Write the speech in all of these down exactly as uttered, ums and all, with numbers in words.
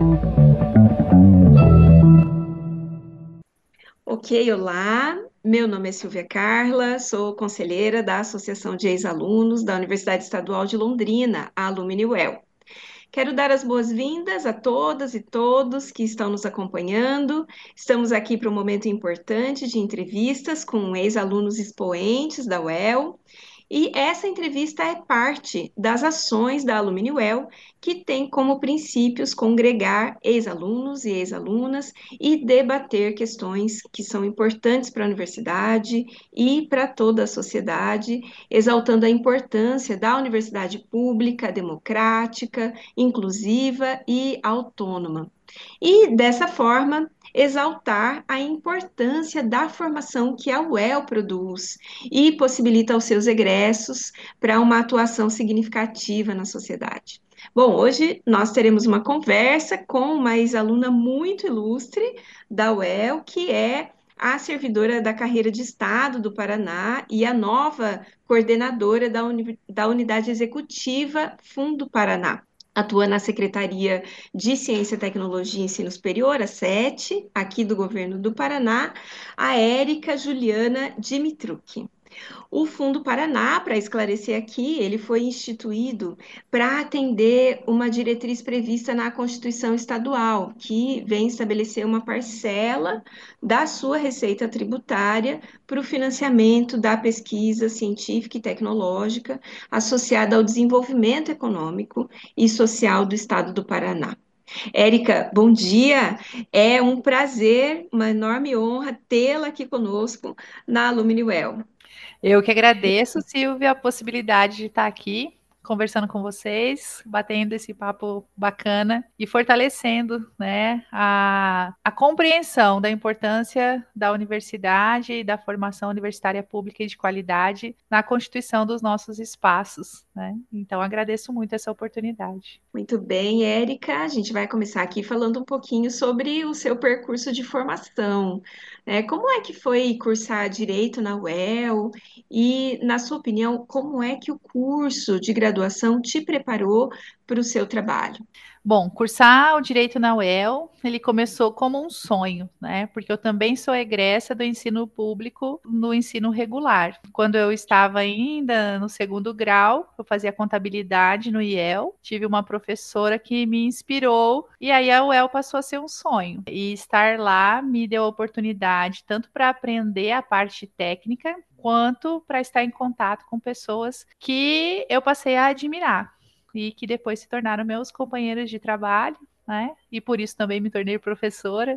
Ok, olá. Meu nome é Silvia Carla, sou conselheira da Associação de Ex-Alunos da Universidade Estadual de Londrina, a Alumni Well. Quero dar as boas-vindas a todas e todos que estão nos acompanhando. Estamos aqui para um momento importante de entrevistas com ex-alunos expoentes da U E L. E essa entrevista é parte das ações da Alumni Well, que tem como princípios congregar ex-alunos e ex-alunas e debater questões que são importantes para a universidade e para toda a sociedade, exaltando a importância da universidade pública, democrática, inclusiva e autônoma. E, dessa forma, exaltar a importância da formação que a U E L produz e possibilita aos seus egressos para uma atuação significativa na sociedade. Bom, hoje nós teremos uma conversa com uma ex-aluna muito ilustre da U E L, que é a servidora da carreira de Estado do Paraná e a nova coordenadora da, uni da unidade executiva Fundo Paraná. Atua na Secretaria de Ciência, Tecnologia e Ensino Superior, a SETE, aqui do governo do Paraná, a Érica Juliana Dimitruk. O Fundo Paraná, para esclarecer aqui, ele foi instituído para atender uma diretriz prevista na Constituição Estadual, que vem estabelecer uma parcela da sua receita tributária para o financiamento da pesquisa científica e tecnológica associada ao desenvolvimento econômico e social do Estado do Paraná. Érica, bom dia. É um prazer, uma enorme honra tê-la aqui conosco na Alumni Well. Eu que agradeço, Silvia, a possibilidade de estar aqui conversando com vocês, batendo esse papo bacana e fortalecendo, né, a, a compreensão da importância da universidade e da formação universitária pública e de qualidade na constituição dos nossos espaços, né? Então, agradeço muito essa oportunidade. Muito bem, Érica. A gente vai começar aqui falando um pouquinho sobre o seu percurso de formação, né? Como é que foi cursar Direito na U E L? E, na sua opinião, como é que o curso de graduação te preparou para o seu trabalho? Bom, cursar o direito na U E L, ele começou como um sonho, né? Porque eu também sou egressa do ensino público no ensino regular. Quando eu estava ainda no segundo grau, eu fazia contabilidade no I E L, tive uma professora que me inspirou e aí a U E L passou a ser um sonho. E estar lá me deu a oportunidade tanto para aprender a parte técnica, quanto para estar em contato com pessoas que eu passei a admirar e que depois se tornaram meus companheiros de trabalho, né? E por isso também me tornei professora.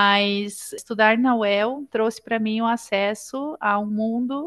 Mas estudar na U E L trouxe para mim um acesso a um mundo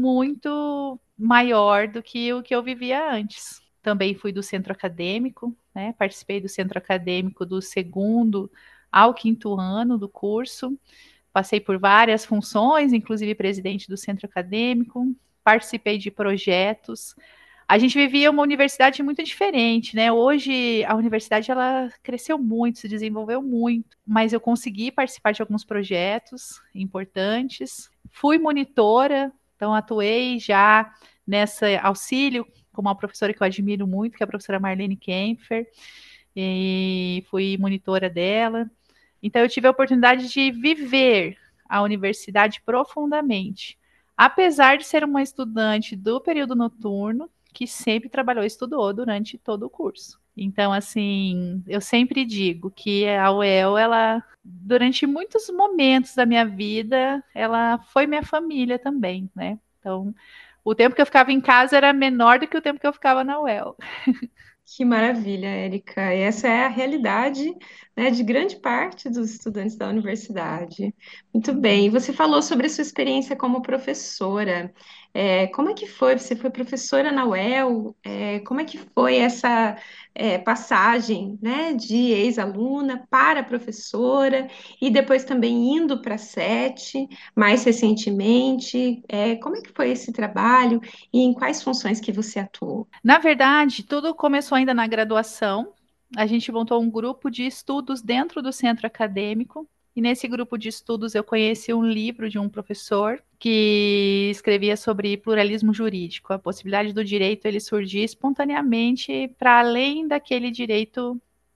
muito maior do que o que eu vivia antes. Também fui do centro acadêmico, né? Participei do centro acadêmico do segundo ao quinto ano do curso. Passei por várias funções, inclusive presidente do centro acadêmico, participei de projetos. A gente vivia uma universidade muito diferente, né? Hoje a universidade ela cresceu muito, se desenvolveu muito, mas eu consegui participar de alguns projetos importantes. Fui monitora, então atuei já nessa auxílio com uma professora que eu admiro muito, que é a professora Marlene Kempfer, e fui monitora dela. Então eu tive a oportunidade de viver a universidade profundamente, apesar de ser uma estudante do período noturno, que sempre trabalhou e estudou durante todo o curso. Então, assim, eu sempre digo que a U E L, ela, durante muitos momentos da minha vida, ela foi minha família também, né? Então, o tempo que eu ficava em casa era menor do que o tempo que eu ficava na U E L. Que maravilha, Érica. Essa é a realidade, né, de grande parte dos estudantes da universidade. Muito bem. E você falou sobre a sua experiência como professora. É, como é que foi? Você foi professora na U E L? É, como é que foi essa, é, passagem, né, de ex-aluna para professora e depois também indo para a SETE, mais recentemente? É, como é que foi esse trabalho e em quais funções que você atuou? Na verdade, tudo começou ainda na graduação. A gente montou um grupo de estudos dentro do centro acadêmico. E nesse grupo de estudos eu conheci um livro de um professor que escrevia sobre pluralismo jurídico, a possibilidade do direito ele surgir espontaneamente para além daquele direito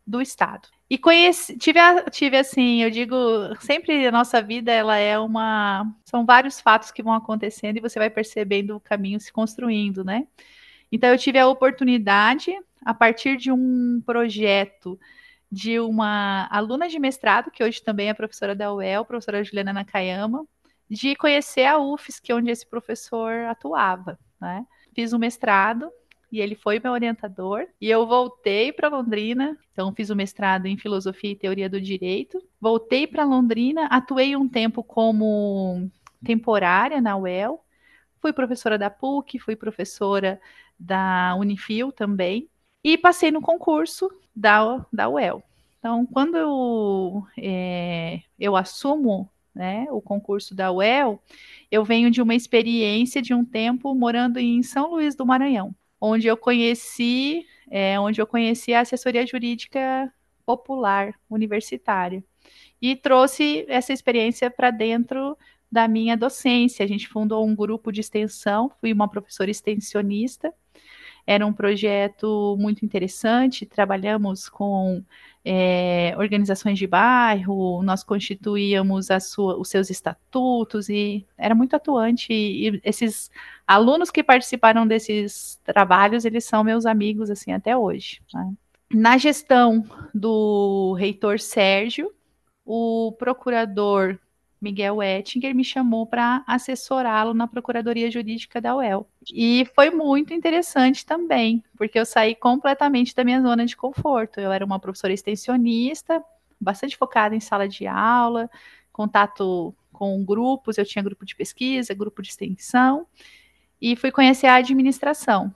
do estado. E conheci, tive, tive assim, eu digo, sempre a nossa vida, ela é uma, são vários fatos que vão acontecendo e você vai percebendo o caminho se construindo, né? Então eu tive a oportunidade, a partir de um projeto de uma aluna de mestrado, que hoje também é professora da U E L, professora Juliana Nakayama, de conhecer a U F S C, onde esse professor atuava, né? Fiz um mestrado, e ele foi meu orientador, e eu voltei para Londrina, então fiz o mestrado em Filosofia e Teoria do Direito, voltei para Londrina, atuei um tempo como temporária na U E L, fui professora da P U C, fui professora da Unifil também, e passei no concurso da, da U E L. Então, quando eu, é, eu assumo, né, o concurso da U E L, eu venho de uma experiência de um tempo morando em São Luís do Maranhão, onde eu conheci, é, onde eu conheci a assessoria jurídica popular universitária e trouxe essa experiência para dentro da minha docência. A gente fundou um grupo de extensão, fui uma professora extensionista. Era um projeto muito interessante. Trabalhamos com é, organizações de bairro, nós constituíamos a sua, os seus estatutos e era muito atuante. E, e esses alunos que participaram desses trabalhos, eles são meus amigos assim até hoje, né? Na gestão do reitor Sérgio, o procurador Miguel Ettinger me chamou para assessorá-lo na Procuradoria Jurídica da U E L. E foi muito interessante também, porque eu saí completamente da minha zona de conforto. Eu era uma professora extensionista, bastante focada em sala de aula, contato com grupos, eu tinha grupo de pesquisa, grupo de extensão, e fui conhecer a administração.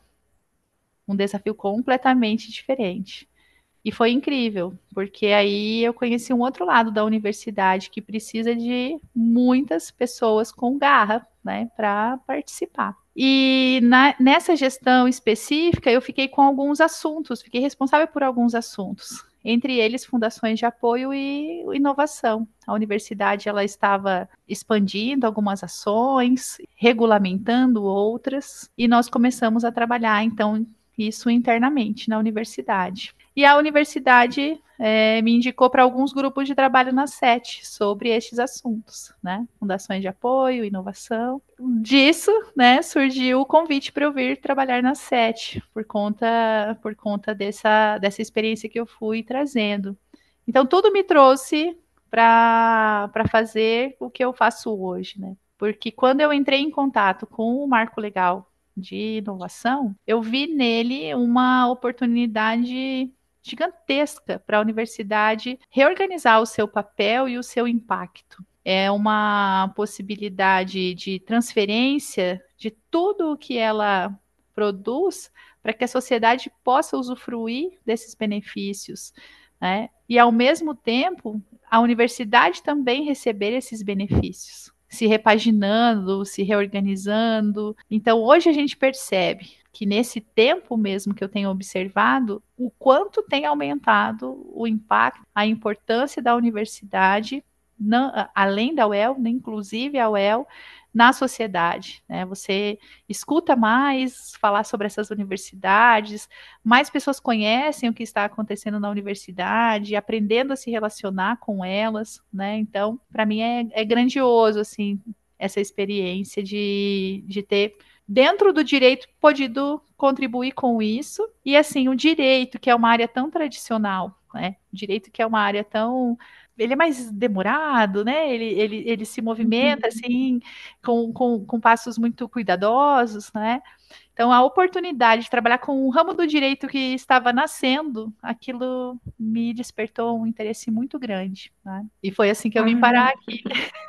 Um desafio completamente diferente. E foi incrível, porque aí eu conheci um outro lado da universidade que precisa de muitas pessoas com garra, né, para participar. E na, nessa gestão específica, eu fiquei com alguns assuntos, fiquei responsável por alguns assuntos, entre eles fundações de apoio e inovação. A universidade ela estava expandindo algumas ações, regulamentando outras, e nós começamos a trabalhar, então, isso internamente na universidade. E a universidade é, me indicou para alguns grupos de trabalho na S E T sobre estes assuntos, né? Fundações de apoio, inovação. Disso, né, surgiu o convite para eu vir trabalhar na S E T, por conta, por conta dessa, dessa experiência que eu fui trazendo. Então, tudo me trouxe para fazer o que eu faço hoje, né? Porque quando eu entrei em contato com o Marco Legal de Inovação, eu vi nele uma oportunidade gigantesca para a universidade reorganizar o seu papel e o seu impacto. É uma possibilidade de transferência de tudo o que ela produz para que a sociedade possa usufruir desses benefícios, né? E, ao mesmo tempo, a universidade também receber esses benefícios, se repaginando, se reorganizando. Então, hoje a gente percebe que nesse tempo mesmo que eu tenho observado, o quanto tem aumentado o impacto, a importância da universidade, não, além da U E L, né, inclusive a U E L, na sociedade, né? Você escuta mais falar sobre essas universidades, mais pessoas conhecem o que está acontecendo na universidade, aprendendo a se relacionar com elas, né? Então, para mim é, é grandioso, assim, essa experiência de, de ter, dentro do direito, podido contribuir com isso. E, assim, o direito, que é uma área tão tradicional, né? O direito que é uma área tão... Ele é mais demorado, né? Ele, ele, ele se movimenta, assim, com, com, com passos muito cuidadosos, né? Então, a oportunidade de trabalhar com um ramo do direito que estava nascendo, aquilo me despertou um interesse muito grande, né? E foi assim que eu vim parar aqui,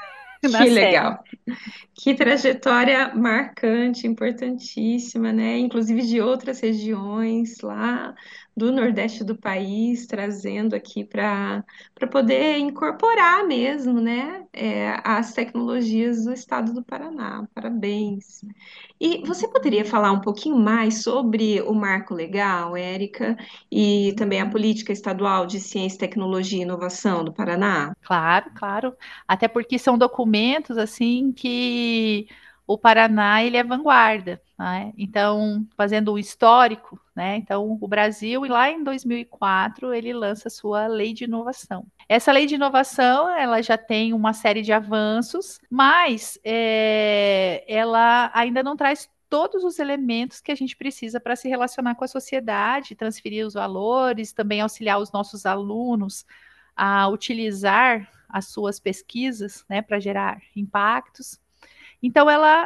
na Que S E T. legal. Que trajetória marcante, importantíssima, né? Inclusive de outras regiões lá do Nordeste do país, trazendo aqui para para poder incorporar mesmo, né? É, as tecnologias do estado do Paraná. Parabéns. E você poderia falar um pouquinho mais sobre o Marco Legal, Érica, e também a Política Estadual de Ciência, Tecnologia e Inovação do Paraná? Claro, claro. Até porque são documentos assim que o Paraná ele é vanguarda, né? Então, fazendo um histórico, né? Então, o Brasil, lá em dois mil e quatro, ele lança a sua lei de inovação. Essa lei de inovação, ela já tem uma série de avanços, mas é, ela ainda não traz todos os elementos que a gente precisa para se relacionar com a sociedade, transferir os valores, também auxiliar os nossos alunos a utilizar as suas pesquisas, né, para gerar impactos. Então, ela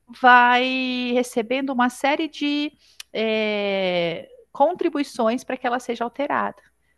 vai recebendo uma série de é, contribuições para que ela seja alterada.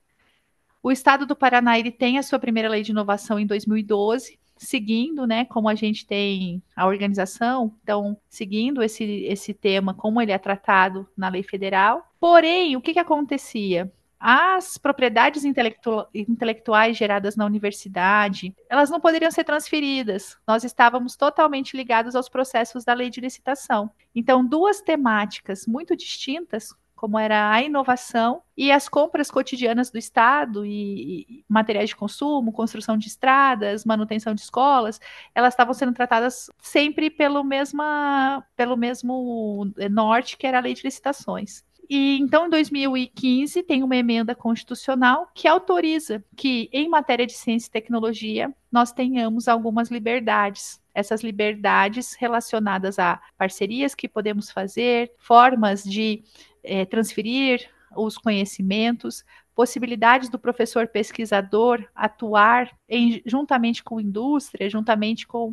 O Estado do Paraná ele tem a sua primeira lei de inovação em dois mil e doze, seguindo, né, como a gente tem a organização, então, seguindo esse, esse tema, como ele é tratado na lei federal. Porém, o que, que acontecia? As propriedades intelectu intelectuais geradas na universidade, elas não poderiam ser transferidas. Nós estávamos totalmente ligados aos processos da lei de licitação. Então, duas temáticas muito distintas, como era a inovação e as compras cotidianas do Estado e, e materiais de consumo, construção de estradas, manutenção de escolas, elas estavam sendo tratadas sempre pelo, mesma, pelo mesmo norte, que era a lei de licitações. E então, em dois mil e quinze, tem uma emenda constitucional que autoriza que, em matéria de ciência e tecnologia, nós tenhamos algumas liberdades. Essas liberdades relacionadas a parcerias que podemos fazer, formas de é, transferir os conhecimentos, possibilidades do professor pesquisador atuar em, juntamente com a indústria, juntamente com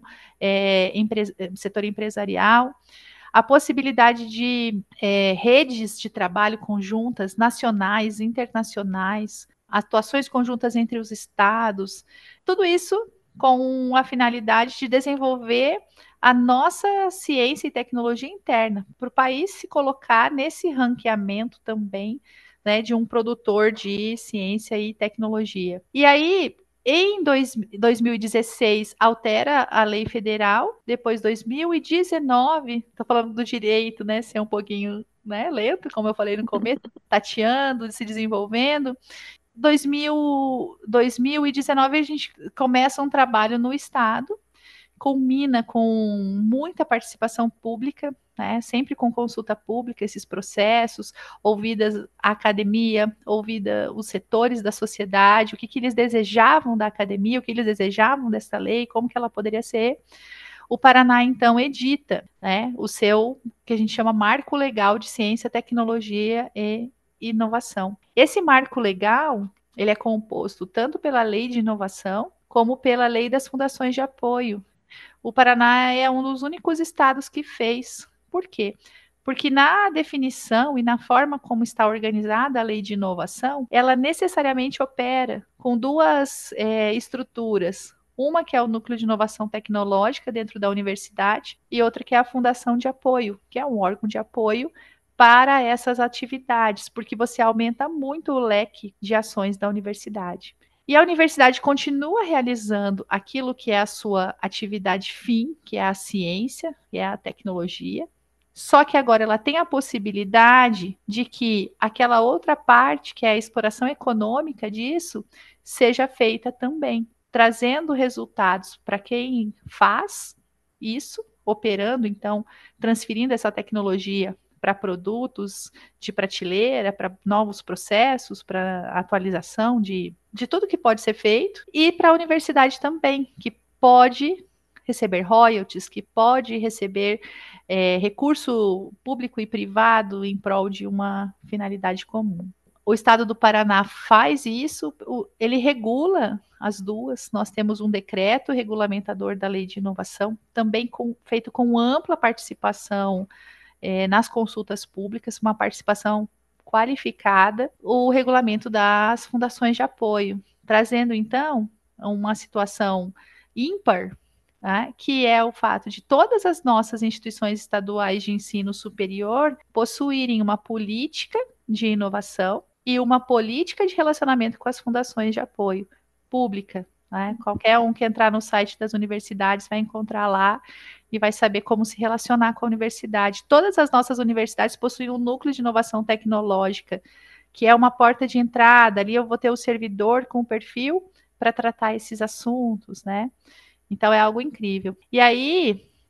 é, empre setor empresarial, a possibilidade de é, redes de trabalho conjuntas, nacionais, internacionais, atuações conjuntas entre os estados, tudo isso com a finalidade de desenvolver a nossa ciência e tecnologia interna, para o país se colocar nesse ranqueamento também, né, de um produtor de ciência e tecnologia. E aí, em dois, dois mil e dezesseis, altera a lei federal, depois dois mil e dezenove, estou falando do direito, né, ser um pouquinho, né, lento, como eu falei no começo, tateando, se desenvolvendo. dois mil, dois mil e dezenove a gente começa um trabalho no Estado, culmina com muita participação pública, né, sempre com consulta pública, esses processos, ouvidas a academia, ouvida os setores da sociedade, o que, que eles desejavam da academia, o que eles desejavam dessa lei, como que ela poderia ser. O Paraná, então, edita, né, o seu, que a gente chama Marco Legal de Ciência, Tecnologia e Inovação. Esse marco legal, ele é composto tanto pela Lei de Inovação, como pela Lei das Fundações de Apoio. O Paraná é um dos únicos estados que fez. Por quê? Porque na definição e na forma como está organizada a lei de inovação, ela necessariamente opera com duas é, estruturas. Uma que é o núcleo de inovação tecnológica dentro da universidade e outra que é a fundação de apoio, que é um órgão de apoio para essas atividades, porque você aumenta muito o leque de ações da universidade. E a universidade continua realizando aquilo que é a sua atividade fim, que é a ciência, que é a tecnologia, só que agora ela tem a possibilidade de que aquela outra parte, que é a exploração econômica disso, seja feita também, trazendo resultados para quem faz isso, operando, então, transferindo essa tecnologia para produtos de prateleira, para novos processos, para atualização de, de tudo que pode ser feito, e para a universidade também, que pode receber royalties, que pode receber é, recurso público e privado em prol de uma finalidade comum. O Estado do Paraná faz isso, ele regula as duas. Nós temos um decreto regulamentador da Lei de Inovação, também com, feito com ampla participação É, nas consultas públicas, uma participação qualificada, o regulamento das fundações de apoio, trazendo então uma situação ímpar, né, que é o fato de todas as nossas instituições estaduais de ensino superior possuírem uma política de inovação e uma política de relacionamento com as fundações de apoio pública. Né? Qualquer um que entrar no site das universidades vai encontrar lá e vai saber como se relacionar com a universidade. Todas as nossas universidades possuem um núcleo de inovação tecnológica, que é uma porta de entrada. Ali eu vou ter o servidor com o perfil para tratar esses assuntos, né? Então é algo incrível. E aí,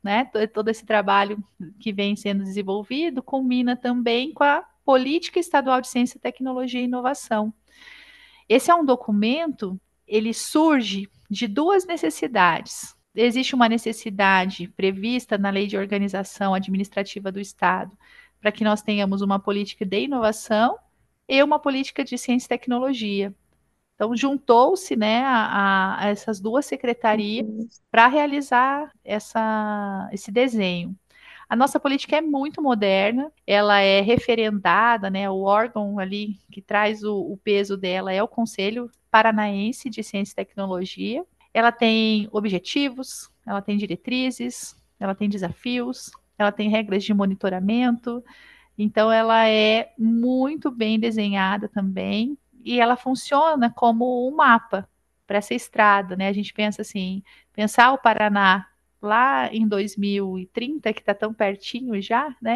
né, todo esse trabalho que vem sendo desenvolvido, culmina também com a Política Estadual de Ciência, Tecnologia e Inovação. Esse é um documento, ele surge de duas necessidades. Existe uma necessidade prevista na Lei de Organização Administrativa do Estado, para que nós tenhamos uma política de inovação e uma política de ciência e tecnologia. Então, juntou-se, né, a, a essas duas secretarias para realizar essa, esse desenho. A nossa política é muito moderna, ela é referendada, né, o órgão ali que traz o, o peso dela é o Conselho Paranaense de Ciência e Tecnologia. Ela tem objetivos, ela tem diretrizes, ela tem desafios, ela tem regras de monitoramento, então ela é muito bem desenhada também, e ela funciona como um mapa para essa estrada, né? A gente pensa assim, pensar o Paraná lá em dois mil e trinta, que está tão pertinho já, né?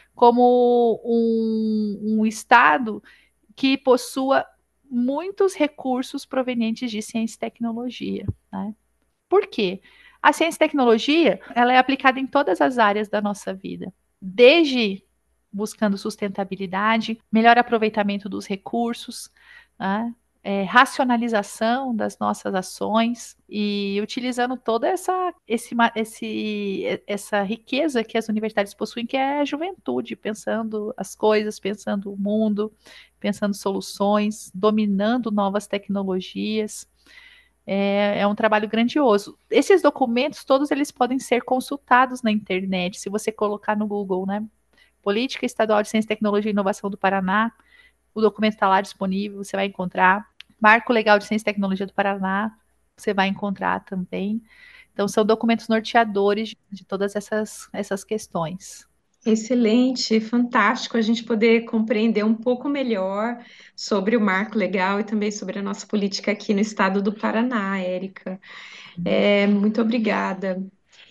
Como um, um estado que possua muitos recursos provenientes de ciência e tecnologia, né? Por quê? A ciência e tecnologia, ela é aplicada em todas as áreas da nossa vida, desde buscando sustentabilidade, melhor aproveitamento dos recursos, né? É, racionalização das nossas ações e utilizando toda essa, esse, esse, essa riqueza que as universidades possuem, que é a juventude, pensando as coisas, pensando o mundo, pensando soluções, dominando novas tecnologias. É, é um trabalho grandioso. Esses documentos, todos eles podem ser consultados na internet, se você colocar no Google, né? Política Estadual de Ciência, Tecnologia e Inovação do Paraná, o documento está lá disponível, você vai encontrar. Marco Legal de Ciência e Tecnologia do Paraná, você vai encontrar também. Então, são documentos norteadores de, de todas essas, essas questões. Excelente, fantástico a gente poder compreender um pouco melhor sobre o marco legal e também sobre a nossa política aqui no estado do Paraná, Érica. É, muito obrigada.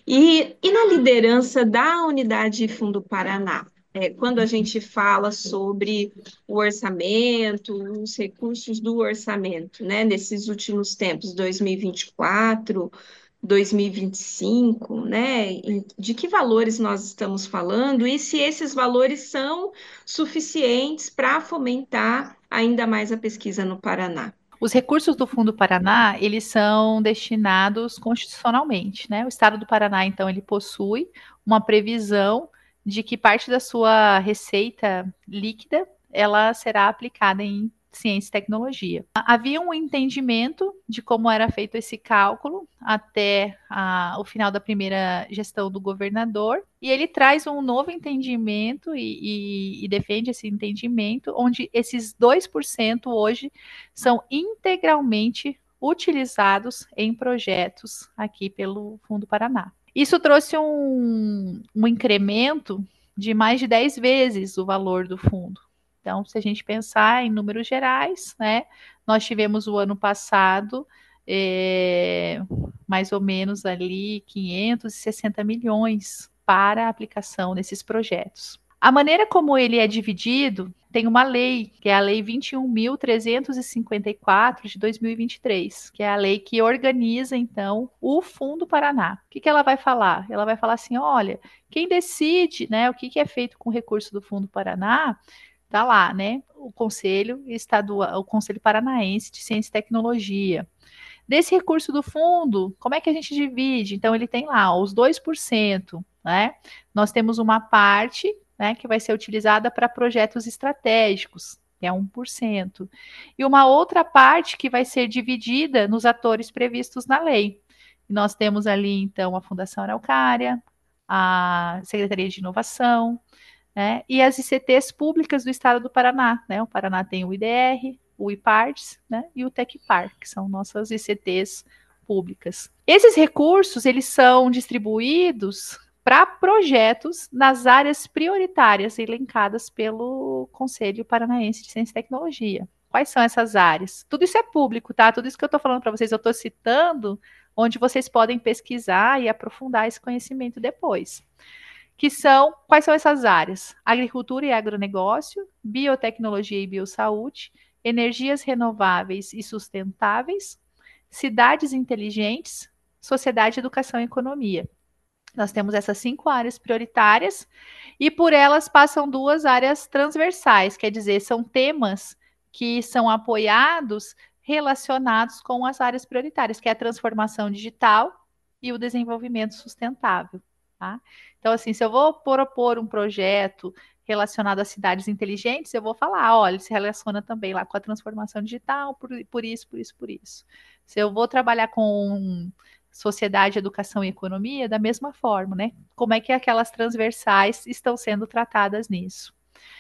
E, e na liderança da Unidade Fundo Paraná, é, quando a gente fala sobre o orçamento, os recursos do orçamento, né, nesses últimos tempos, dois mil e vinte e quatro, dois mil e vinte e cinco, né, em- de que valores nós estamos falando e se esses valores são suficientes para fomentar ainda mais a pesquisa no Paraná. Os recursos do Fundo Paraná, eles são destinados constitucionalmente, né? O Estado do Paraná, então, ele possui uma previsão de que parte da sua receita líquida, ela será aplicada em ciência e tecnologia. Havia um entendimento de como era feito esse cálculo até a, o final da primeira gestão do governador, e ele traz um novo entendimento e, e, e defende esse entendimento, onde esses dois por cento hoje são integralmente utilizados em projetos aqui pelo Fundo Paraná. Isso trouxe um, um incremento de mais de dez vezes o valor do fundo. Então, se a gente pensar em números gerais, né, nós tivemos o ano passado é, mais ou menos ali quinhentos e sessenta milhões para a aplicação nesses projetos. A maneira como ele é dividido, tem uma lei, que é a Lei vinte e um mil trezentos e cinquenta e quatro de dois mil e vinte e três, que é a lei que organiza, então, o Fundo Paraná. O que, que ela vai falar? Ela vai falar assim, olha, quem decide, né, o que, que é feito com o recurso do Fundo Paraná, tá lá, né, o Conselho Estadual, o Conselho Paranaense de Ciência e Tecnologia. Desse recurso do fundo, como é que a gente divide? Então, ele tem lá os dois por cento, né? Nós temos uma parte, né, que vai ser utilizada para projetos estratégicos, que é um por cento, e uma outra parte que vai ser dividida nos atores previstos na lei. E nós temos ali, então, a Fundação Araucária, a Secretaria de Inovação, né, e as I C Ts públicas do estado do Paraná, né? O Paraná tem o I D R, o IPARTS, né, e o Tecpar, que são nossas I C Ts públicas. Esses recursos, eles são distribuídos para projetos nas áreas prioritárias elencadas pelo Conselho Paranaense de Ciência e Tecnologia. Quais são essas áreas? Tudo isso é público, tá? Tudo isso que eu estou falando para vocês, eu estou citando, onde vocês podem pesquisar e aprofundar esse conhecimento depois. Que são, quais são essas áreas? Agricultura e agronegócio, biotecnologia e biossaúde, energias renováveis e sustentáveis, cidades inteligentes, sociedade, educação e economia. Nós temos essas cinco áreas prioritárias e por elas passam duas áreas transversais, quer dizer, são temas que são apoiados relacionados com as áreas prioritárias, que é a transformação digital e o desenvolvimento sustentável. Tá? Então, assim, se eu vou propor um projeto relacionado a cidades inteligentes, eu vou falar, olha, ele se relaciona também lá com a transformação digital, por, por isso, por isso, por isso. Se eu vou trabalhar com sociedade, educação e economia, da mesma forma, né? Como é que aquelas transversais estão sendo tratadas nisso?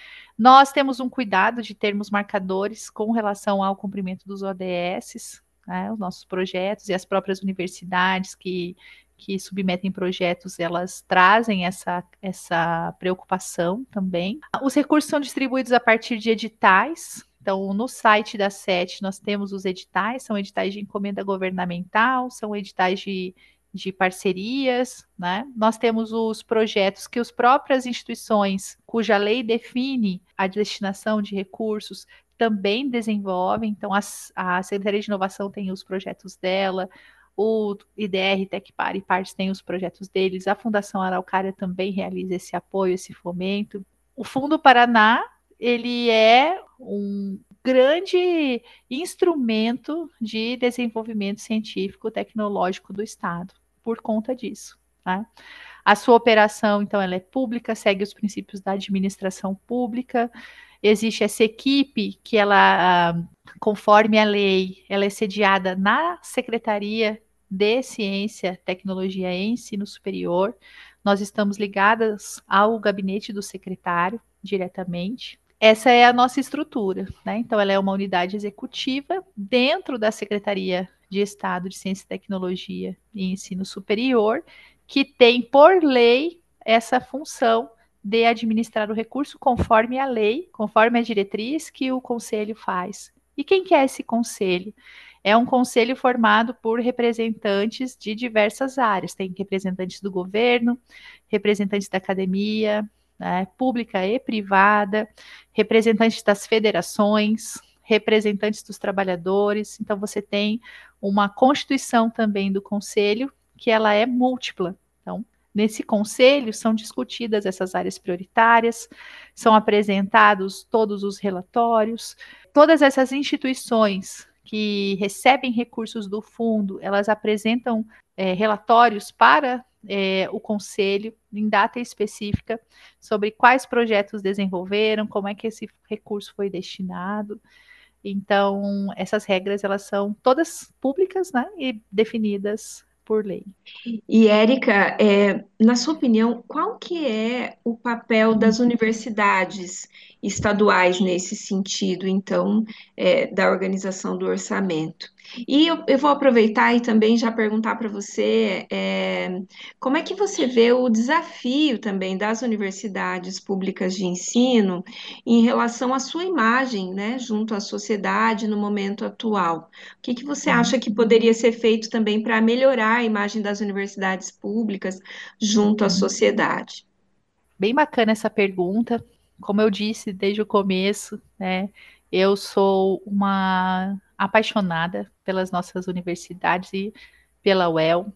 Nós temos um cuidado de termos marcadores com relação ao cumprimento dos O D S, né, os nossos projetos e as próprias universidades que, que submetem projetos, elas trazem essa, essa preocupação também. Os recursos são distribuídos a partir de editais. Então, no site da SET, nós temos os editais, são editais de encomenda governamental, são editais de, de parcerias, né? Nós temos os projetos que as próprias instituições, cuja lei define a destinação de recursos, também desenvolvem. Então, as, a Secretaria de Inovação tem os projetos dela, o I D R, Tecpar e Partes têm os projetos deles, a Fundação Araucária também realiza esse apoio, esse fomento. O Fundo Paraná, ele é um grande instrumento de desenvolvimento científico tecnológico do Estado, por conta disso. Né? A sua operação, então, ela é pública, segue os princípios da administração pública. Existe essa equipe que ela, conforme a lei, ela é sediada na Secretaria de Ciência, Tecnologia e Ensino Superior. Nós estamos ligadas ao gabinete do secretário diretamente. Essa é a nossa estrutura, né? Então, ela é uma unidade executiva dentro da Secretaria de Estado de Ciência, Tecnologia e Ensino Superior, que tem, por lei, essa função de administrar o recurso conforme a lei, conforme a diretriz que o conselho faz. E quem que é esse conselho? É um conselho formado por representantes de diversas áreas. Tem representantes do governo, representantes da academia, né, pública e privada, representantes das federações, representantes dos trabalhadores. Então, você tem uma constituição também do conselho, que ela é múltipla. Então, nesse conselho são discutidas essas áreas prioritárias, são apresentados todos os relatórios, todas essas instituições que recebem recursos do fundo, elas apresentam é, relatórios para é, o conselho em data específica sobre quais projetos desenvolveram, como é que esse recurso foi destinado. Então, essas regras, elas são todas públicas, né, e definidas por lei. E, Érica, é, na sua opinião, qual que é o papel das universidades estaduais nesse sentido, então, é, da organização do orçamento? E eu, eu vou aproveitar e também já perguntar para você, é, como é que você vê o desafio também das universidades públicas de ensino em relação à sua imagem, né, junto à sociedade no momento atual? O que que você acha que poderia ser feito também para melhorar a imagem das universidades públicas junto à sociedade? Bem bacana essa pergunta. Como eu disse desde o começo, né, eu sou uma apaixonada pelas nossas universidades e pela U E L.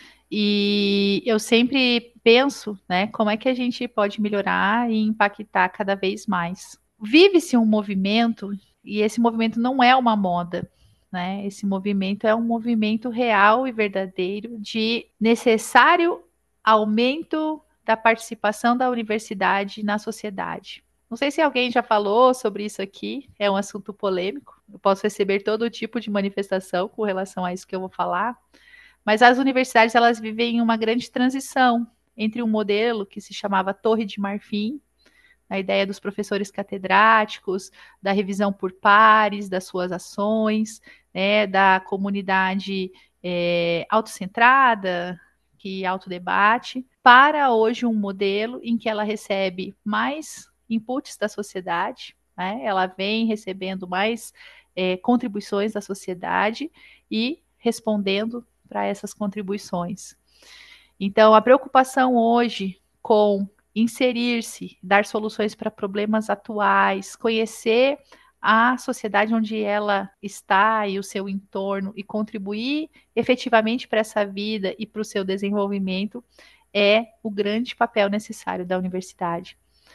E eu sempre penso, né, como é que a gente pode melhorar e impactar cada vez mais. Vive-se um movimento, e esse movimento não é uma moda, né? Esse movimento é um movimento real e verdadeiro de necessário aumento da participação da universidade na sociedade. Não sei se alguém já falou sobre isso aqui, é um assunto polêmico. Eu posso receber todo tipo de manifestação com relação a isso que eu vou falar, mas as universidades, elas vivem uma grande transição entre um modelo que se chamava Torre de Marfim, a ideia dos professores catedráticos, da revisão por pares, das suas ações, né, da comunidade é, autocentrada, que autodebate, para hoje um modelo em que ela recebe mais inputs da sociedade, né, ela vem recebendo mais é, contribuições da sociedade e respondendo para essas contribuições. Então, a preocupação hoje com inserir-se, dar soluções para problemas atuais, conhecer a sociedade onde ela está e o seu entorno e contribuir efetivamente para essa vida e para o seu desenvolvimento é o grande papel necessário da universidade.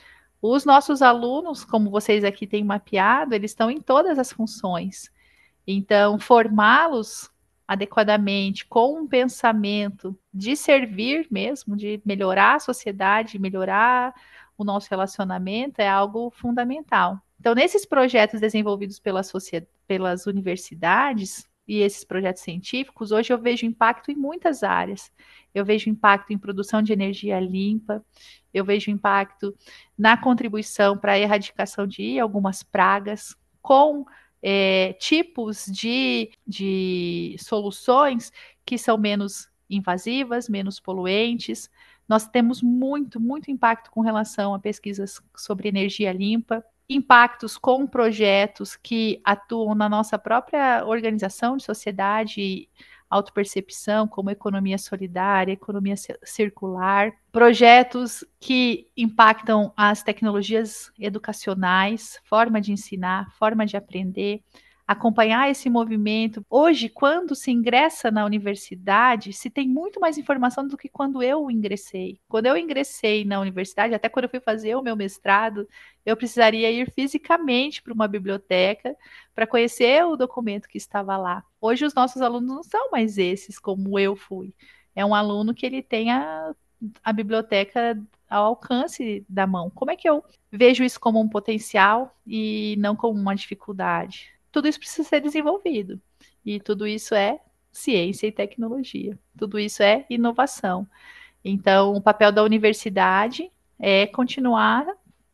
Os nossos alunos, como vocês aqui têm mapeado, eles estão em todas as funções. Então, formá-los adequadamente, com um pensamento de servir mesmo, de melhorar a sociedade, melhorar o nosso relacionamento, é algo fundamental. Então, nesses projetos desenvolvidos pela pelas universidades e esses projetos científicos, hoje eu vejo impacto em muitas áreas. Eu vejo impacto em produção de energia limpa, eu vejo impacto na contribuição para a erradicação de algumas pragas, com é, tipos de, de soluções que são menos invasivas, menos poluentes. Nós temos muito, muito impacto com relação a pesquisas sobre energia limpa, impactos com projetos que atuam na nossa própria organização de sociedade e autopercepção, como economia solidária, economia circular, projetos que impactam as tecnologias educacionais, forma de ensinar, forma de aprender, acompanhar esse movimento. Hoje, quando se ingressa na universidade, se tem muito mais informação do que quando eu ingressei. Quando eu ingressei na universidade, até quando eu fui fazer o meu mestrado, eu precisaria ir fisicamente para uma biblioteca para conhecer o documento que estava lá. Hoje os nossos alunos não são mais esses, como eu fui. É um aluno que ele tem a, a biblioteca ao alcance da mão. Como é que eu vejo isso como um potencial e não como uma dificuldade? Tudo isso precisa ser desenvolvido. E tudo isso é ciência e tecnologia. Tudo isso é inovação. Então, o papel da universidade é continuar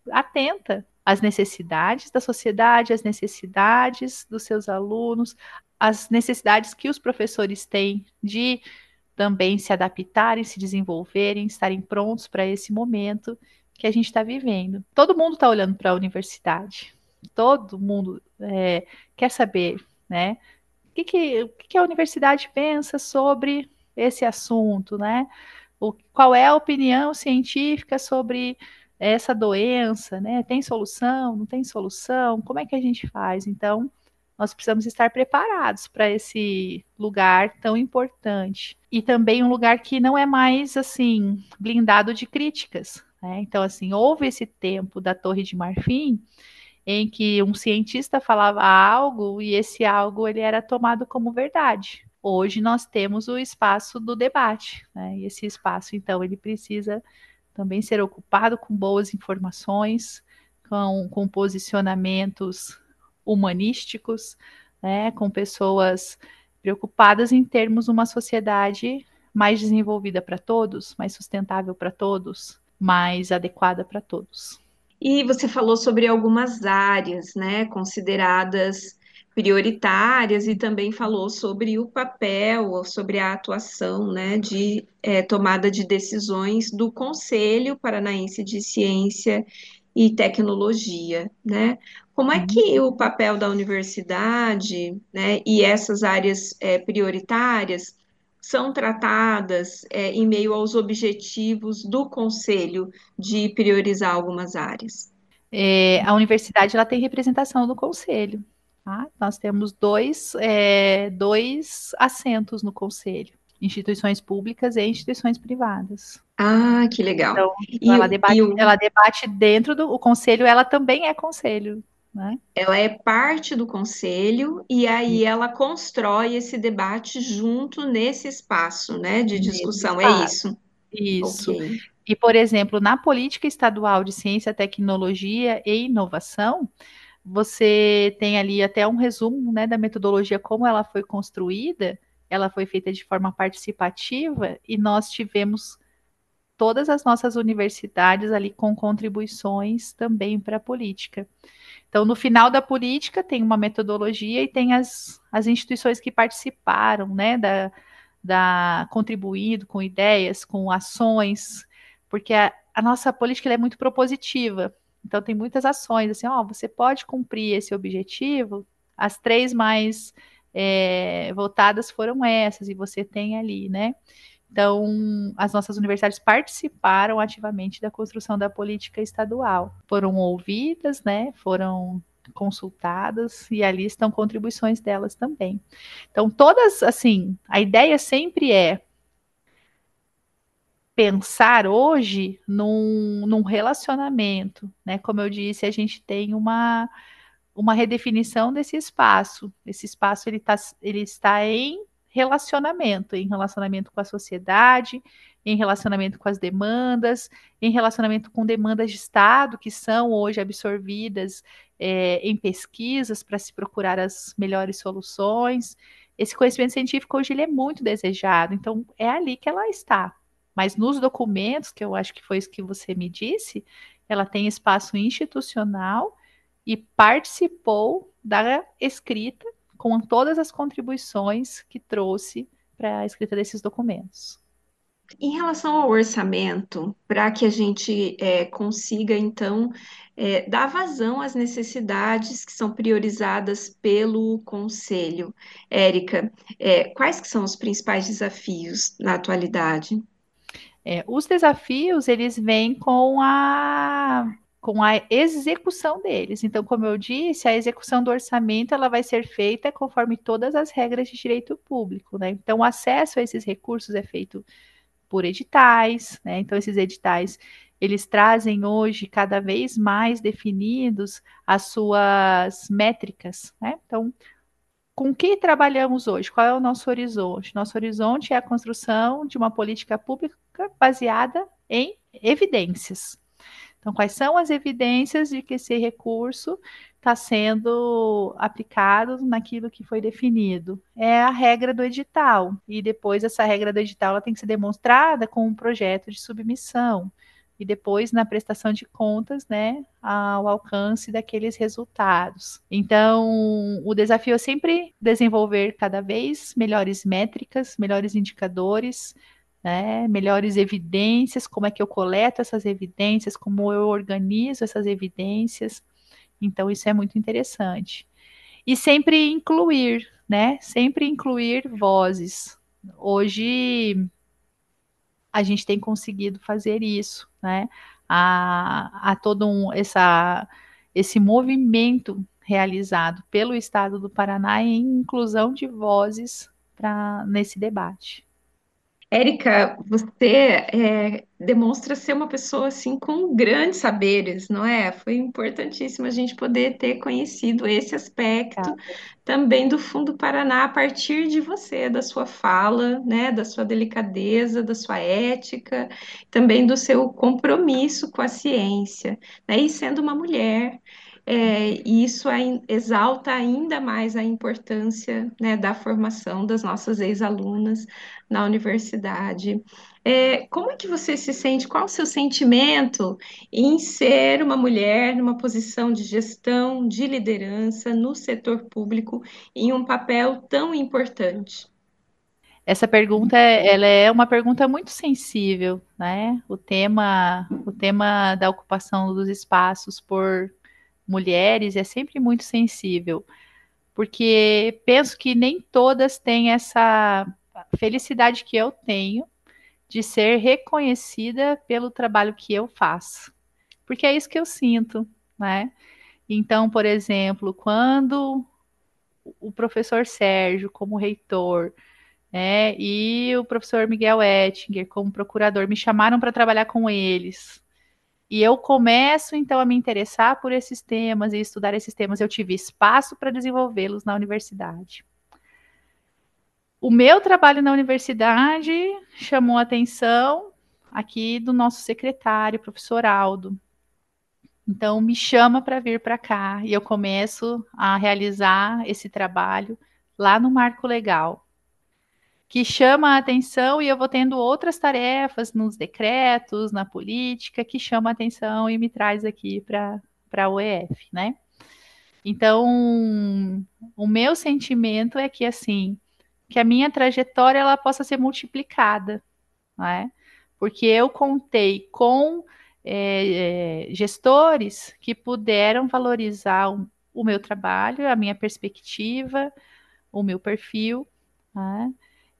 atenta às necessidades da sociedade, às necessidades dos seus alunos, às necessidades que os professores têm de também se adaptarem, se desenvolverem, estarem prontos para esse momento que a gente está vivendo. Todo mundo está olhando para a universidade. Todo mundo é, quer saber, né? O que, que, o que a universidade pensa sobre esse assunto, né? O, qual é a opinião científica sobre essa doença, né? Tem solução? Não tem solução? Como é que a gente faz? Então, nós precisamos estar preparados para esse lugar tão importante. E também um lugar que não é mais, assim, blindado de críticas, né? Então, assim, houve esse tempo da Torre de Marfim em que um cientista falava algo e esse algo ele era tomado como verdade. Hoje nós temos o espaço do debate, né? E esse espaço, então, ele precisa também ser ocupado com boas informações, com, com posicionamentos humanísticos, né? Com pessoas preocupadas em termos uma sociedade mais desenvolvida para todos, mais sustentável para todos, mais adequada para todos. E você falou sobre algumas áreas, né, consideradas prioritárias e também falou sobre o papel, sobre a atuação, né, de é, tomada de decisões do Conselho Paranaense de Ciência e Tecnologia, né? Como é que o papel da universidade, né, e essas áreas é, prioritárias são tratadas é, em meio aos objetivos do Conselho de priorizar algumas áreas? É, a universidade ela tem representação no conselho. Tá? Nós temos dois, é, dois assentos no conselho: instituições públicas e instituições privadas. Ah, que legal. Então, E, ela o- e debate, o- ela debate dentro do o conselho, ela também é conselho, né? ela é parte do conselho e aí ela constrói esse debate junto nesse espaço, né, de Nesse discussão. É espaço. isso. Isso. Ok. E, por exemplo, na política estadual de ciência, tecnologia e inovação, você tem ali até um resumo, né, da metodologia, como ela foi construída. Ela foi feita de forma participativa e nós tivemos todas as nossas universidades ali com contribuições também para a política. Então, no final da política, tem uma metodologia e tem as, as instituições que participaram, né, da, da contribuindo com ideias, com ações, porque a, a nossa política é muito propositiva. Então, tem muitas ações, assim, ó, você pode cumprir esse objetivo. As três mais é, votadas foram essas, e você tem ali, né? Então, as nossas universidades participaram ativamente da construção da política estadual. Foram ouvidas, né? Foram consultadas e ali estão contribuições delas também. Então, todas, assim, a ideia sempre é pensar hoje num, num relacionamento, né? Como eu disse, a gente tem uma, uma redefinição desse espaço. Esse espaço ele, tá, ele está em relacionamento, em relacionamento com a sociedade, em relacionamento com as demandas, em relacionamento com demandas de Estado, que são hoje absorvidas é, em pesquisas para se procurar as melhores soluções. Esse conhecimento científico hoje ele é muito desejado, então é ali que ela está. Mas nos documentos, que eu acho que foi isso que você me disse, ela tem espaço institucional e participou da escrita com todas as contribuições que trouxe para a escrita desses documentos. Em relação ao orçamento, para que a gente é, consiga, então, é, dar vazão às necessidades que são priorizadas pelo Conselho. Érica, é, quais que são os principais desafios na atualidade? É, os desafios, eles vêm com a, com a execução deles. Então, como eu disse, a execução do orçamento ela vai ser feita conforme todas as regras de direito público, né? Então, o acesso a esses recursos é feito por editais, né? Então, esses editais, eles trazem hoje cada vez mais definidos as suas métricas, né? Então, com que trabalhamos hoje? Qual é o nosso horizonte? Nosso horizonte é a construção de uma política pública baseada em evidências. Então, quais são as evidências de que esse recurso está sendo aplicado naquilo que foi definido? É a regra do edital. E depois essa regra do edital ela tem que ser demonstrada com um projeto de submissão. E depois na prestação de contas, né, ao alcance daqueles resultados. Então, o desafio é sempre desenvolver cada vez melhores métricas, melhores indicadores, né, melhores evidências, como é que eu coleto essas evidências, como eu organizo essas evidências. Então, isso é muito interessante. E sempre incluir, né? Sempre incluir vozes. Hoje a gente tem conseguido fazer isso, né? Há, há todo um, essa, esse movimento realizado pelo Estado do Paraná em inclusão de vozes pra, nesse debate. Érica, você é, demonstra ser uma pessoa assim com grandes saberes, não é? Foi importantíssimo a gente poder ter conhecido esse aspecto Tá. também do Fundo Paraná a partir de você, da sua fala, né, da sua delicadeza, da sua ética, também do seu compromisso com a ciência, né? E sendo uma mulher, é, e isso ai- exalta ainda mais a importância, né, da formação das nossas ex-alunas na universidade. É, como é que você se sente? Qual o seu sentimento em ser uma mulher numa posição de gestão, de liderança no setor público, em um papel tão importante? Essa pergunta, ela é uma pergunta muito sensível, né? O tema, o tema da ocupação dos espaços por mulheres é sempre muito sensível, porque penso que nem todas têm essa felicidade que eu tenho de ser reconhecida pelo trabalho que eu faço, porque é isso que eu sinto, né? Então, por exemplo, quando o professor Sérgio, como reitor, né, e o professor Miguel Ettinger, como procurador, me chamaram para trabalhar com eles. E eu começo, então, a me interessar por esses temas e estudar esses temas. Eu tive espaço para desenvolvê-los na universidade. O meu trabalho na universidade chamou a atenção aqui do nosso secretário, professor Aldo. Então, me chama para vir para cá e eu começo a realizar esse trabalho lá no Marco Legal, que chama a atenção e eu vou tendo outras tarefas nos decretos, na política, que chama a atenção e me traz aqui para para a U E F, né? Então, o meu sentimento é que assim, que a minha trajetória ela possa ser multiplicada, né? Porque eu contei com é, é, gestores que puderam valorizar o, o meu trabalho, a minha perspectiva, o meu perfil, né?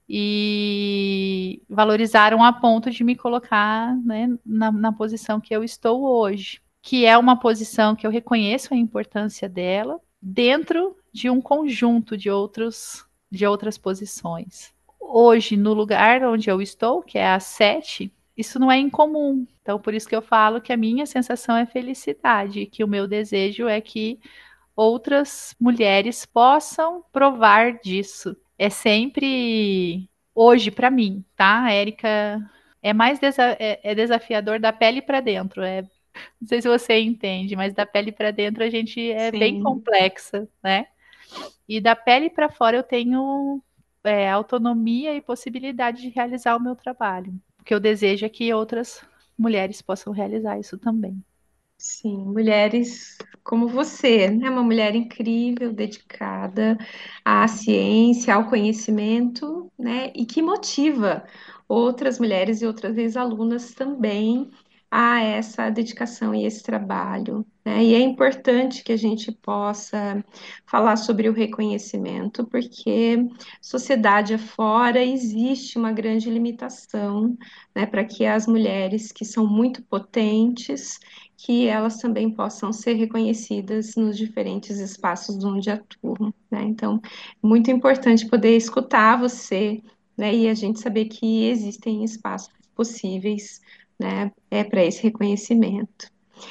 E valorizaram a ponto de me colocar, né, na, na posição que eu estou hoje, que é uma posição que eu reconheço a importância dela dentro de um conjunto de outros de outras posições. Hoje, no lugar onde eu estou, que é a sete, isso não é incomum. Então, por isso que eu falo que a minha sensação é felicidade, que o meu desejo é que outras mulheres possam provar disso. É sempre hoje para mim, tá, Érica? É mais desa é, é desafiador da pele para dentro. É, não sei se você entende, mas da pele para dentro a gente é bem Sim. complexa, né? E da pele para fora eu tenho é, autonomia e possibilidade de realizar o meu trabalho. O que eu desejo é que outras mulheres possam realizar isso também. Sim, mulheres como você, né? Uma mulher incrível, dedicada à ciência, ao conhecimento, né? E que motiva outras mulheres e outras ex-alunas também a essa dedicação e esse trabalho, né? E é importante que a gente possa falar sobre o reconhecimento, porque sociedade afora existe uma grande limitação, né? Para que as mulheres que são muito potentes que elas também possam ser reconhecidas nos diferentes espaços onde atuam, né? Então, muito importante poder escutar você, né? E a gente saber que existem espaços possíveis, né? É para esse reconhecimento.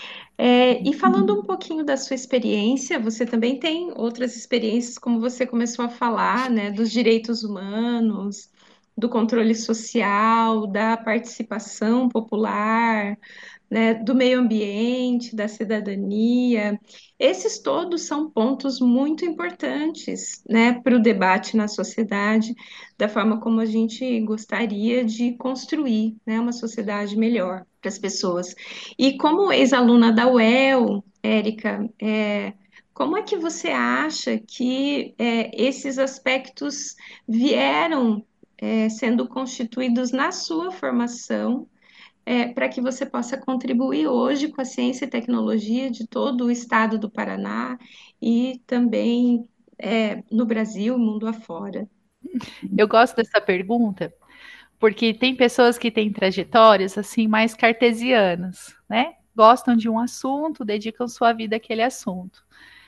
É, e falando um pouquinho da sua experiência, você também tem outras experiências, como você começou a falar, né? Dos direitos humanos, do controle social, da participação popular, né, do meio ambiente, da cidadania. Esses todos são pontos muito importantes, né, para o debate na sociedade, da forma como a gente gostaria de construir, né, uma sociedade melhor para as pessoas. E como ex-aluna da U E L, Érica, é, como é que você acha que é, esses aspectos vieram é, sendo constituídos na sua formação, é, para que você possa contribuir hoje com a ciência e tecnologia de todo o estado do Paraná e também é, no Brasil, mundo afora? Eu gosto dessa pergunta porque tem pessoas que têm trajetórias assim mais cartesianas, né? Gostam de um assunto, dedicam sua vida àquele assunto.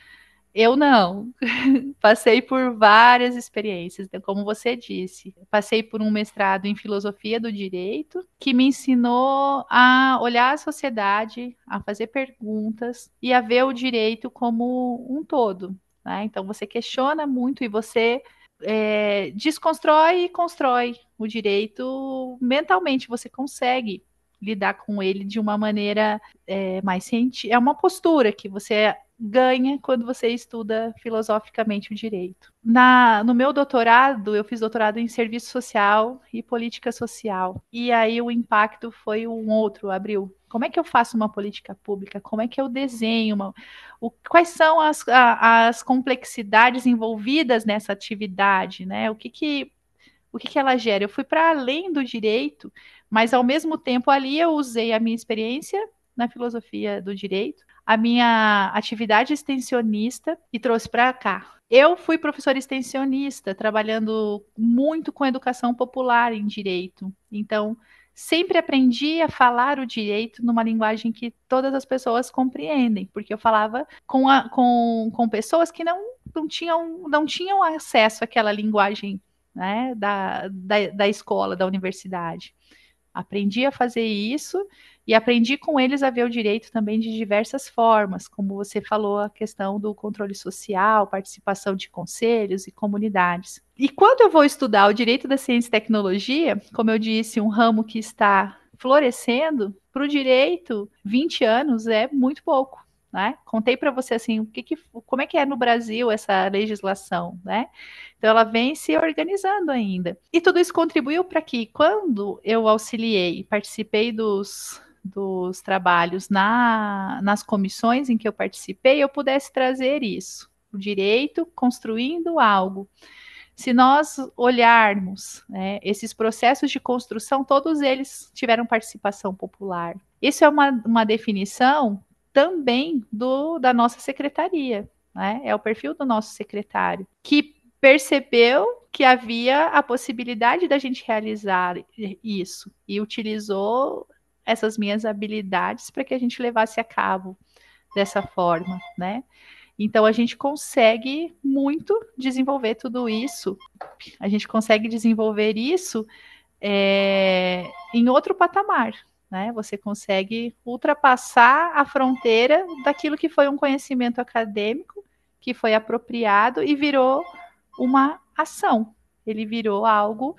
Eu não. Passei por várias experiências, então, como você disse. Passei por um mestrado em filosofia do direito, que me ensinou a olhar a sociedade, a fazer perguntas e a ver o direito como um todo, né? Então, você questiona muito e você é, desconstrói e constrói o direito mentalmente. Você consegue lidar com ele de uma maneira é, mais científica. É uma postura que você ganha quando você estuda filosoficamente o direito. Na, no meu doutorado, eu fiz doutorado em serviço social e política social. E aí o impacto foi um outro, abriu. Como é que eu faço uma política pública? Como é que eu desenho uma. O, quais são as, a, as complexidades envolvidas nessa atividade, né? O que que o que, que ela gera? Eu fui para além do direito, mas ao mesmo tempo ali eu usei a minha experiência na filosofia do direito, a minha atividade extensionista e trouxe para cá. Eu fui professora extensionista, trabalhando muito com educação popular em direito. Então, sempre aprendi a falar o direito numa linguagem que todas as pessoas compreendem, porque eu falava com, a, com, com pessoas que não, não, tinham, não tinham acesso àquela linguagem, né, da, da, da escola, da universidade. Aprendi a fazer isso e aprendi com eles a ver o direito também de diversas formas, como você falou, a questão do controle social, participação de conselhos e comunidades. E quando eu vou estudar o direito da ciência e tecnologia, como eu disse, um ramo que está florescendo, para o direito, vinte anos é muito pouco. Né? Contei para você assim, o que que, como é que é no Brasil essa legislação, né? Então ela vem se organizando ainda. E tudo isso contribuiu para que, quando eu auxiliei, participei dos, dos trabalhos na, nas comissões em que eu participei, eu pudesse trazer isso, o direito construindo algo. Se nós olharmos, né, esses processos de construção, todos eles tiveram participação popular. Isso é uma, uma definição também do, da nossa secretaria, né? É o perfil do nosso secretário, que percebeu que havia a possibilidade da gente realizar isso e utilizou essas minhas habilidades para que a gente levasse a cabo dessa forma, né? Então a gente consegue muito desenvolver tudo isso. A gente consegue desenvolver isso é, em outro patamar, né? Você consegue ultrapassar a fronteira daquilo que foi um conhecimento acadêmico, que foi apropriado e virou uma ação. Ele virou algo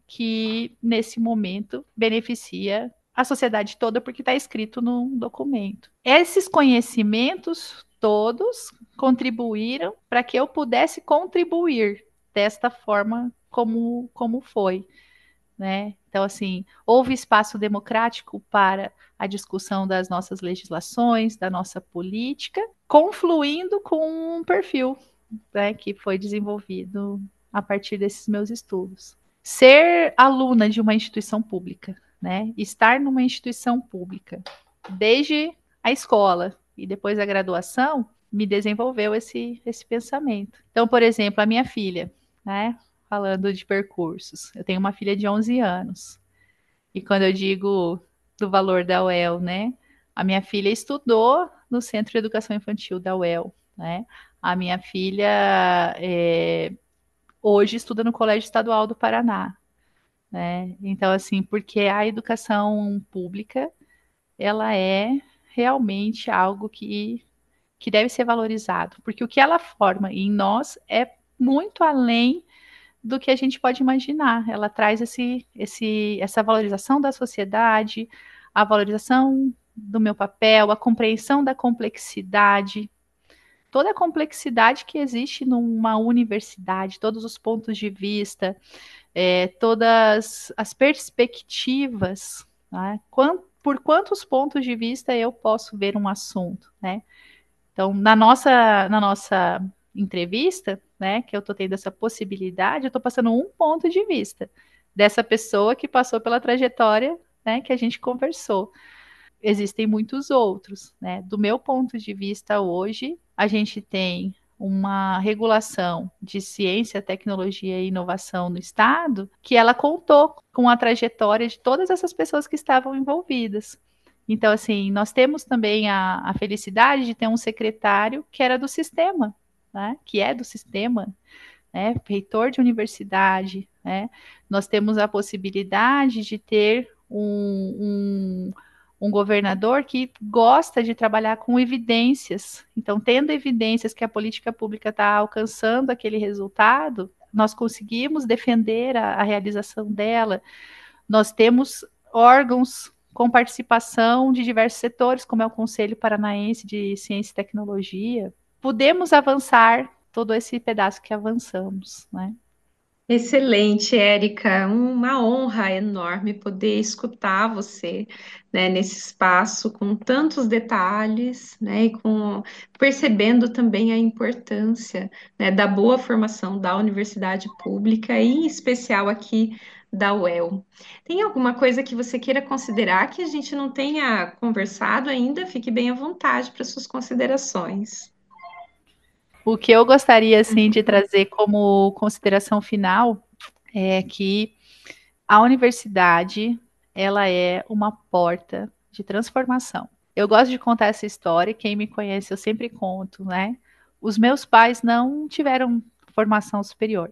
que, nesse momento, beneficia a sociedade toda, porque está escrito num documento. Esses conhecimentos todos contribuíram para que eu pudesse contribuir desta forma como, como foi. Né? Então, assim, houve espaço democrático para a discussão das nossas legislações, da nossa política, confluindo com um perfil, né, que foi desenvolvido a partir desses meus estudos. Ser aluna de uma instituição pública, né, estar numa instituição pública, desde a escola e depois a graduação, me desenvolveu esse, esse pensamento. Então, por exemplo, a minha filha, né, falando de percursos, eu tenho uma filha de onze anos, e quando eu digo do valor da U E L, né, a minha filha estudou no Centro de Educação Infantil da U E L, né, a minha filha é, hoje estuda no Colégio Estadual do Paraná, né, então assim, porque a educação pública, ela é realmente algo que, que deve ser valorizado, porque o que ela forma em nós é muito além do que a gente pode imaginar. Ela traz esse, esse, essa valorização da sociedade, a valorização do meu papel, a compreensão da complexidade, toda a complexidade que existe numa universidade, todos os pontos de vista, é, todas as perspectivas, né? Quant, por quantos pontos de vista eu posso ver um assunto, né? Então, na nossa, na nossa entrevista, né, que eu estou tendo essa possibilidade, eu estou passando um ponto de vista dessa pessoa que passou pela trajetória, né, que a gente conversou. Existem muitos outros, né? Do meu ponto de vista hoje, a gente tem uma regulação de ciência, tecnologia e inovação no Estado, que ela contou com a trajetória de todas essas pessoas que estavam envolvidas. Então, assim, nós temos também a, a felicidade de ter um secretário que era do sistema, né? Que é do sistema, né? Reitor de universidade, né? Nós temos a possibilidade de ter um, um um governador que gosta de trabalhar com evidências. Então, tendo evidências que a política pública está alcançando aquele resultado, nós conseguimos defender a, a realização dela. Nós temos órgãos com participação de diversos setores, como é o Conselho Paranaense de Ciência e Tecnologia. Podemos avançar todo esse pedaço que avançamos, né? Excelente, Érica. Uma honra enorme poder escutar você, né, nesse espaço com tantos detalhes, né, e com percebendo também a importância, né, da boa formação da universidade pública e em especial aqui da U E L. Tem alguma coisa que você queira considerar que a gente não tenha conversado ainda? Fique bem à vontade para suas considerações. O que eu gostaria, assim, de trazer como consideração final é que a universidade, ela é uma porta de transformação. Eu gosto de contar essa história, quem me conhece eu sempre conto, né? Os meus pais não tiveram formação superior.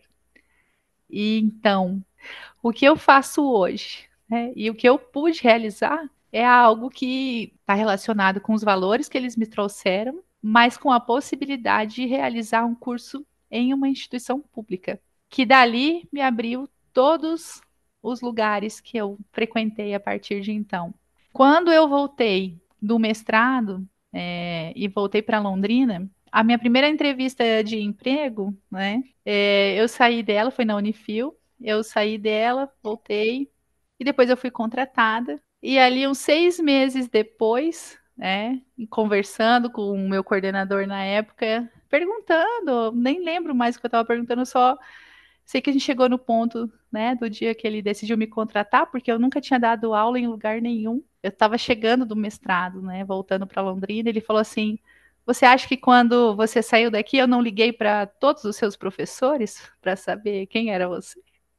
E então, o que eu faço hoje, né? E o que eu pude realizar é algo que está relacionado com os valores que eles me trouxeram, mas com a possibilidade de realizar um curso em uma instituição pública, que dali me abriu todos os lugares que eu frequentei a partir de então. Quando eu voltei do mestrado é, e voltei para Londrina, a minha primeira entrevista de emprego, né? É, eu saí dela, foi na Unifil, eu saí dela, voltei, e depois eu fui contratada. E ali, uns seis meses depois, né, conversando com o meu coordenador na época, perguntando, nem lembro mais o que eu estava perguntando, só sei que a gente chegou no ponto, né, do dia que ele decidiu me contratar, porque eu nunca tinha dado aula em lugar nenhum. Eu estava chegando do mestrado, né, voltando para Londrina, ele falou assim: você acha que quando você saiu daqui eu não liguei para todos os seus professores para saber quem era você?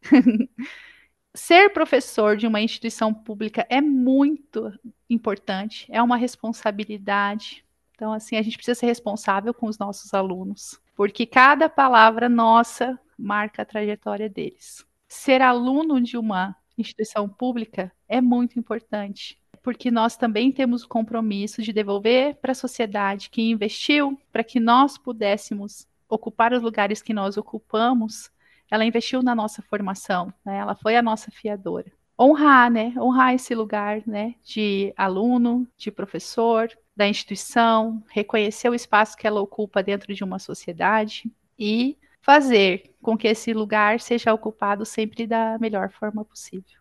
Ser professor de uma instituição pública é muito importante, é uma responsabilidade. Então, assim, a gente precisa ser responsável com os nossos alunos, porque cada palavra nossa marca a trajetória deles. Ser aluno de uma instituição pública é muito importante, porque nós também temos o compromisso de devolver para a sociedade que investiu para que nós pudéssemos ocupar os lugares que nós ocupamos. Ela investiu na nossa formação, né? Ela foi a nossa fiadora. Honrar, né? Honrar esse lugar, né? De aluno, de professor, da instituição, reconhecer o espaço que ela ocupa dentro de uma sociedade e fazer com que esse lugar seja ocupado sempre da melhor forma possível.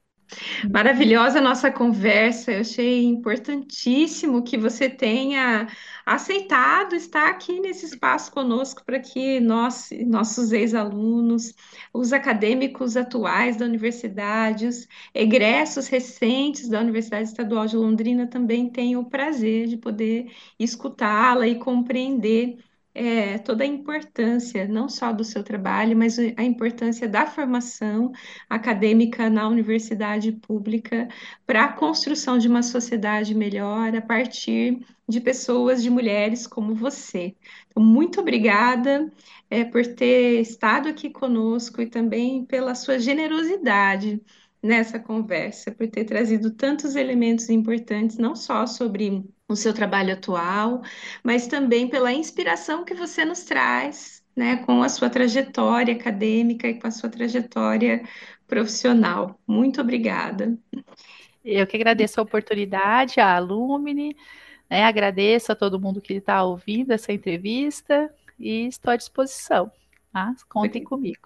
Maravilhosa a nossa conversa. Eu achei importantíssimo que você tenha aceitado estar aqui nesse espaço conosco para que nós, nossos ex-alunos, os acadêmicos atuais da universidade, os egressos recentes da Universidade Estadual de Londrina também tenham o prazer de poder escutá-la e compreender é, toda a importância, não só do seu trabalho, mas a importância da formação acadêmica na universidade pública para a construção de uma sociedade melhor a partir de pessoas, de mulheres como você. Então, muito obrigada, é, por ter estado aqui conosco e também pela sua generosidade nessa conversa, por ter trazido tantos elementos importantes, não só sobre o seu trabalho atual, mas também pela inspiração que você nos traz, né, com a sua trajetória acadêmica e com a sua trajetória profissional. Muito obrigada. Eu que agradeço a oportunidade, a Alumni, né, agradeço a todo mundo que está ouvindo essa entrevista e estou à disposição. Tá? Contem comigo.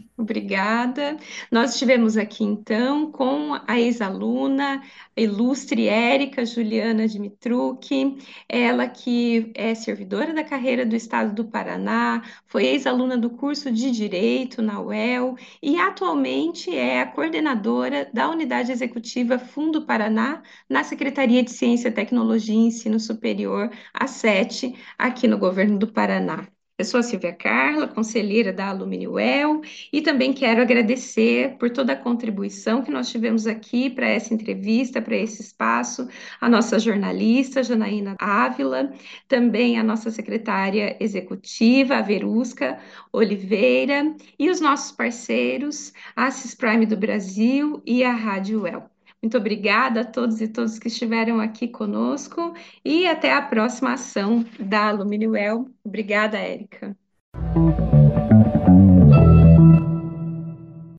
Obrigada. Nós estivemos aqui então com a ex-aluna, a ilustre Érica Juliana Dimitrucci, ela que é servidora da carreira do Estado do Paraná, foi ex-aluna do curso de Direito na U E L e atualmente é a coordenadora da Unidade Executiva Fundo Paraná na Secretaria de Ciência, Tecnologia e Ensino Superior, a SETE, aqui no governo do Paraná. Eu sou a Silvia Carla, conselheira da Alumni U E L, e também quero agradecer por toda a contribuição que nós tivemos aqui para essa entrevista, para esse espaço, a nossa jornalista, Janaína Ávila, também a nossa secretária executiva, a Verusca Oliveira, e os nossos parceiros, a Assis Prime do Brasil e a Rádio U E L. Muito obrigada a todos e todas que estiveram aqui conosco e até a próxima ação da Alumni U E L. Obrigada, Érica.